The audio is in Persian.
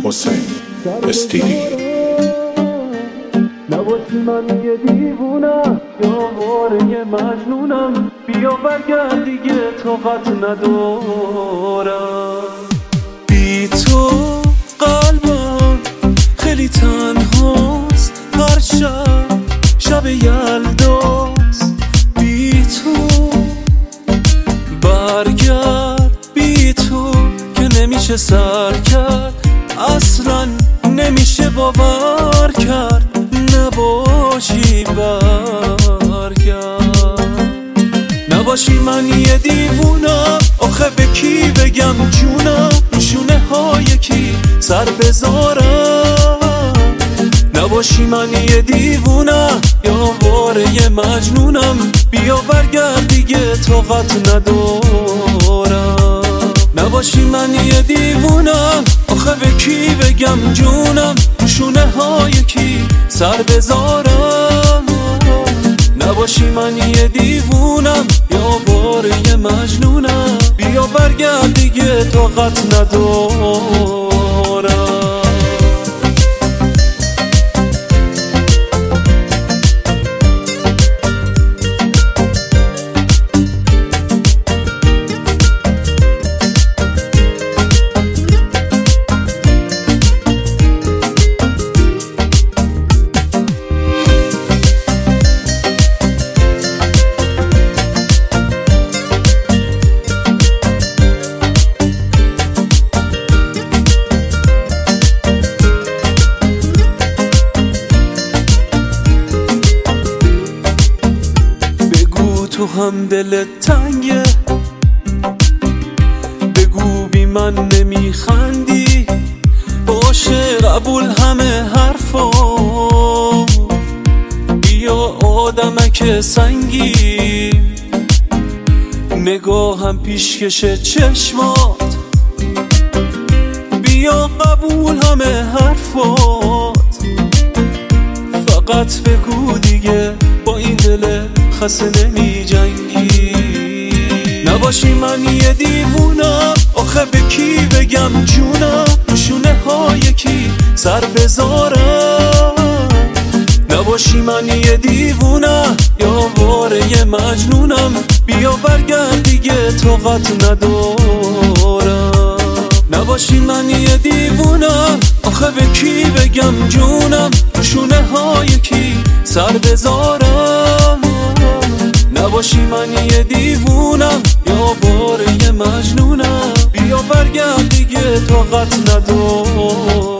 حسین استیلی. نباشی من یه دیوونم یا واره مجنونم، بیا برگرد دیگه طاقت ندارم. بی تو قلبم خیلی تنهاست، هر شب یلداست. بی تو برگرد، بی تو که نمیشه سر کرد، اصلا نمیشه باور کرد. نباشی برگرد، نباشی من یه دیوونم، آخه به کی بگم جونم، شونه های کی سر بذارم. نباشی من یه دیوونم یا واره مجنونم، بیا برگرد دیگه طاقت ندارم. نباشی من یه دیوونم، آخه به کی بگم جونم، شونه های کی سر بذارم. نباشی من یه دیوونم یا واره مجنونم، بیا برگرد دیگه طاقت ندارم. تو هم دلت تنگه، بگو بی من نمیخندی، باشه قبول همه حرفا. بیا آدمک سنگی، نگاهم پیشکش چشمات، بیا قبول همه حرفات. فقط بگو دیگه با این دل خسته نمی جنگی. نباشی من یه دیوونم، آخه به کی بگم جونم، شونه های کی سر بذارم. نباشی من یه دیوونم یا واره مجنونم، بیا برگرد دیگه طاقت ندارم. نباشی من یه دیوونم، آخه به کی بگم جونم، شونه های کی سر بذارم. نباشی من یه دیوونم یا واره مجنونم، بیا برگرد دیگه طاقت ندارم.